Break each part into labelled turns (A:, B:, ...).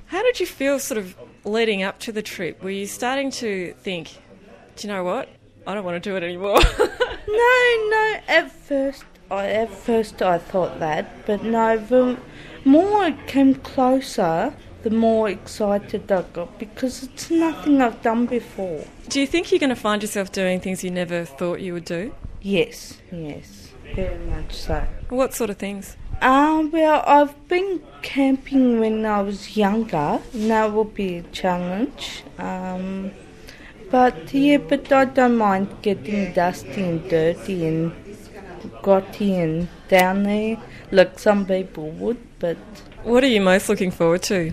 A: How did you feel sort of leading up to the trip? Were you starting to think, do you know what, I don't want to do it anymore?
B: No, at first I thought that, but no, the more it came closer, the more excited I got, because it's nothing I've done before.
A: Do you think you're going to find yourself doing things you never thought you would do?
B: Yes, very much so.
A: What sort of things?
B: Well, I've been camping when I was younger, and that will be a challenge. But I don't mind getting dusty and dirty and grotty and down there, like some people would, but...
A: What are you most looking forward to?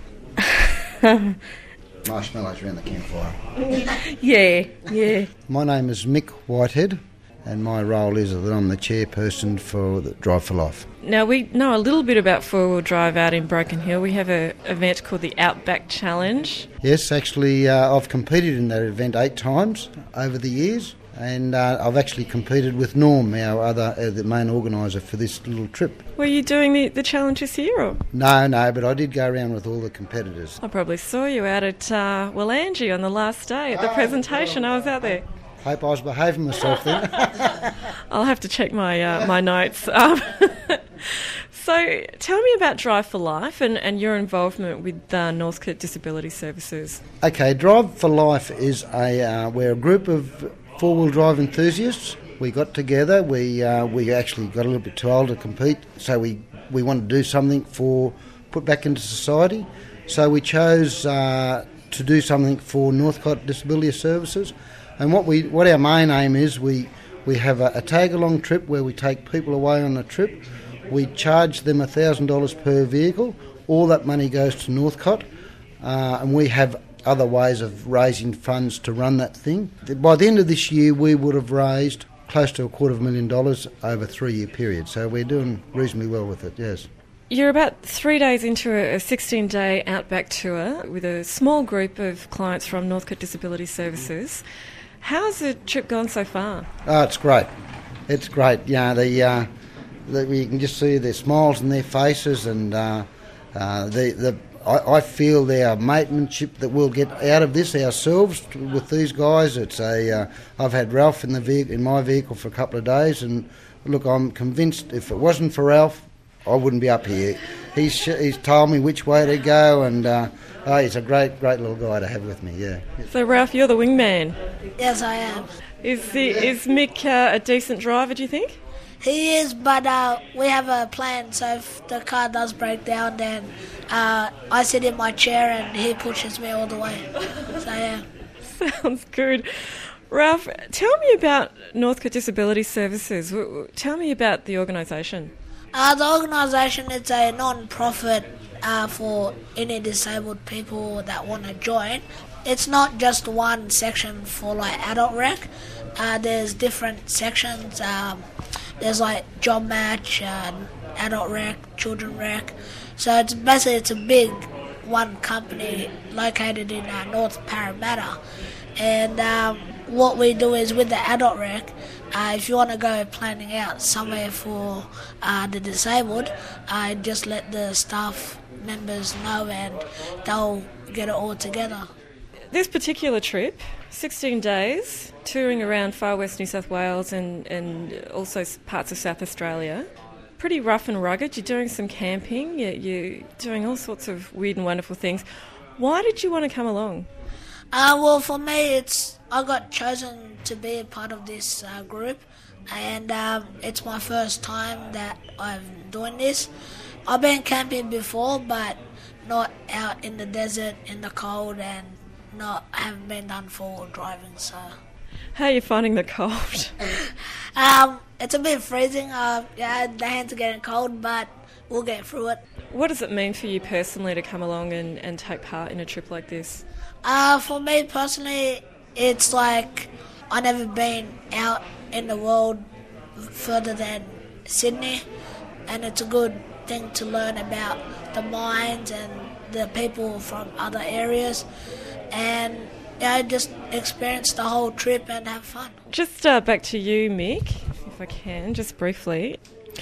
C: Marshmallows around the campfire.
B: Yeah.
C: My name is Mick Whitehead, and my role is that I'm the chairperson for the Drive for Life.
A: Now, we know a little bit about four-wheel drive out in Broken Hill. We have an event called the Outback Challenge.
C: Yes, actually, I've competed in that event 8 times over the years, and I've actually competed with Norm, the main organiser for this little trip.
A: Were you doing the challenge this year? Or?
C: No, but I did go around with all the competitors.
A: I probably saw you out at Willangie on the last day at the presentation. I was out there.
C: Hope I was behaving myself then.
A: I'll have to check my my notes. So tell me about Drive for Life and your involvement with Northcote Disability Services.
C: Okay, Drive for Life is we're a group of four-wheel drive enthusiasts. We got together, we actually got a little bit too old to compete, so we wanted to do something put back into society. So we chose to do something for Northcote Disability Services. And what our main aim is, we have a tag-along trip where we take people away on a trip. We charge them $1,000 per vehicle. All that money goes to Northcote, and we have other ways of raising funds to run that thing. By the end of this year, we would have raised close to $250,000 over a 3-year period. So we're doing reasonably well with it, yes.
A: You're about 3 days into a 16-day Outback tour with a small group of clients from Northcote Disability Services. How's the trip gone so far?
C: Oh, it's great. It's great. Yeah, you can just see their smiles on their faces, and I feel their matemanship that we'll get out of this ourselves with these guys. I've had Ralph in my vehicle for a couple of days, and look, I'm convinced if it wasn't for Ralph, I wouldn't be up here. He's told me which way to go, and he's a great little guy to have with me. Yeah.
A: So Ralph, you're the wingman.
D: Yes, I am.
A: Is Mick a decent driver, do you think?
D: He is, but we have a plan, so if the car does break down, then I sit in my chair and he pushes me all the way. So, yeah.
A: Sounds good. Ralph, tell me about Northcote Disability Services. Tell me about the organisation.
D: The organisation is a non-profit for any disabled people that want to join. It's not just one section for like adult rec. There's different sections. There's like job match, adult rec, children rec. So it's a big one company located in North Parramatta. And what we do is with the adult rec, if you want to go planning out somewhere for the disabled, just let the staff members know and they'll get it all together.
A: This particular trip, 16 days, touring around far west New South Wales and also parts of South Australia. Pretty rough and rugged. You're doing some camping, you're doing all sorts of weird and wonderful things. Why did you want to come along?
D: Well, for me, I got chosen to be a part of this group, and it's my first time that I'm doing this. I've been camping before, but not out in the desert, in the cold, and haven't been done four-wheel driving, so...
A: How are you finding the cold?
D: It's a bit freezing. The hands are getting cold, but we'll get through it.
A: What does it mean for you personally to come along and take part in a trip like this?
D: For me personally, it's like I've never been out in the world further than Sydney, and it's a good thing to learn about the mines and the people from other areas, and just experience the whole trip and have fun.
A: Just back to you, Mick, if I can, just briefly.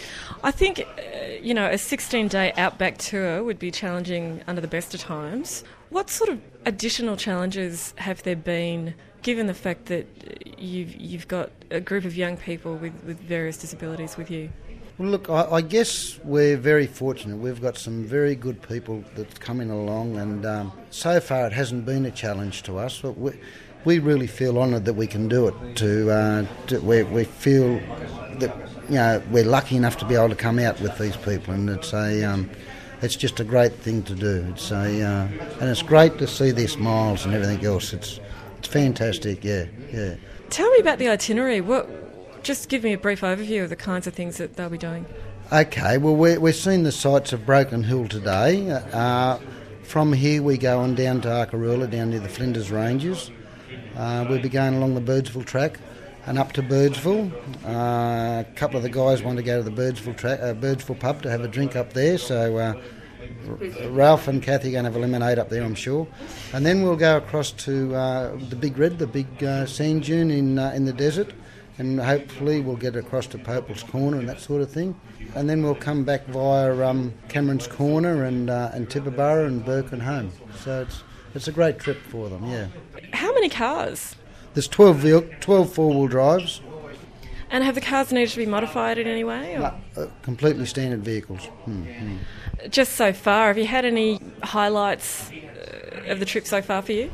A: I think, a 16-day outback tour would be challenging under the best of times. What sort of additional challenges have there been, given the fact that you've got a group of young people with various disabilities with you?
C: Well, look, I guess we're very fortunate. We've got some very good people that's coming along, and so far it hasn't been a challenge to us. But we really feel honoured that we can do it. We feel that we're lucky enough to be able to come out with these people, and it's just a great thing to do. And it's great to see their smiles and everything else. It's fantastic. Yeah.
A: Tell me about the itinerary. Just give me a brief overview of the kinds of things that they'll be doing.
C: Okay, well, we're seeing the sights of Broken Hill today. From here we go on down to Arkaroola, down near the Flinders Ranges. We'll be going along the Birdsville track and up to Birdsville. A couple of the guys want to go to the Birdsville pub to have a drink up there, so Ralph and Kathy are going to have a lemonade up there, I'm sure. And then we'll go across to the Big Red, the big sand dune in the desert. And hopefully we'll get across to Popel's Corner and that sort of thing. And then we'll come back via Cameron's Corner and Tibooburra and Burke and home. So it's a great trip for them, yeah.
A: How many cars?
C: There's 12 four-wheel drives.
A: And have the cars needed to be modified in any way? Or?
C: Completely standard vehicles.
A: Just so far, have you had any highlights of the trip so far for you?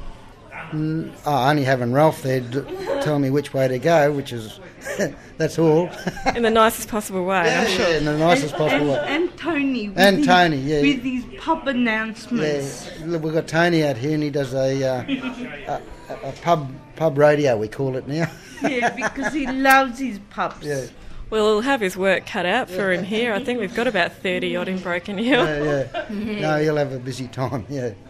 C: Only having Ralph there tell me which way to go, which is, that's all.
A: In the nicest possible way, I'm sure.
C: Yeah, in the nicest possible way.
B: And Tony.
C: Tony, yeah.
B: With these pub announcements.
C: Yeah, look, we've got Tony out here and he does a pub radio, we call it now.
B: Yeah, because he loves his pubs.
C: Yeah.
A: Well, he'll have his work cut out for him here. I think we've got about 30 odd in Broken Hill.
C: Yeah. No, he'll have a busy time, yeah.